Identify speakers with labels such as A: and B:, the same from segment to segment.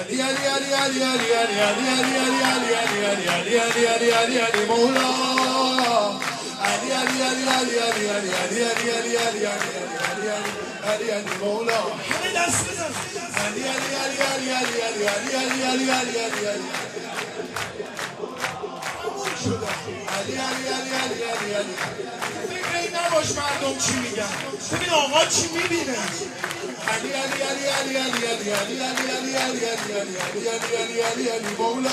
A: علی علی علی علی علی علی علی علی علی علی علی علی علی علی علی مولا علی علی علی علی علی علی علی علی علی علی علی علی علی مولا همه دست بزن علی علی علی علی علی علی علی علی علی علی علی علی علی علی علی علی علی علی فکر این نباش مردم چی میگن ببین آقا چی میبینه علی علی علی علی علی علی علی علی علی علی علی علی علی علی علی علی مولا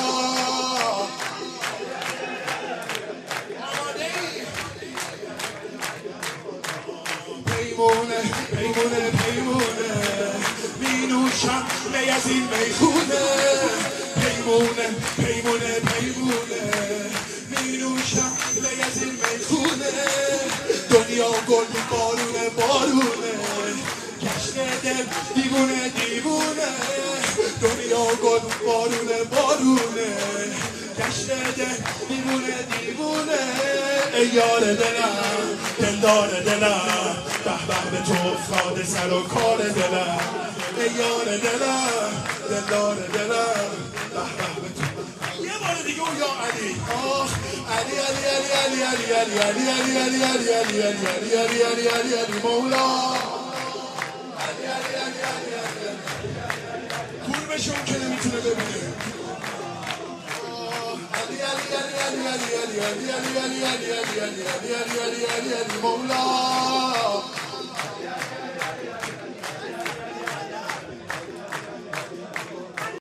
A: پیمونه پیمونه پیمونه می نوشم می از این میخونه پیمونه پیمونه پیمونه می نوشم می از این میخونه دنیا گل بارونه بارونه گشته دل دیوونه دیوونه دنیا گل بارونه بارونه گشته دل دیوونه دیوونه ای یار دلم دلدار دلم به به به تو افتاده سر و کار دلم ای یار دلم دلدار دلم به به به تو یه بار دیگه اون یا علی علی علی علی علی علی علی علی علی علی علی علی علی علی علی علی علی مولا علی علی علی علی علی کوربشون که نمیتونه ببینه علی علی علی علی علی علی علی علی علی علی علی علی علی علی علی علی مولا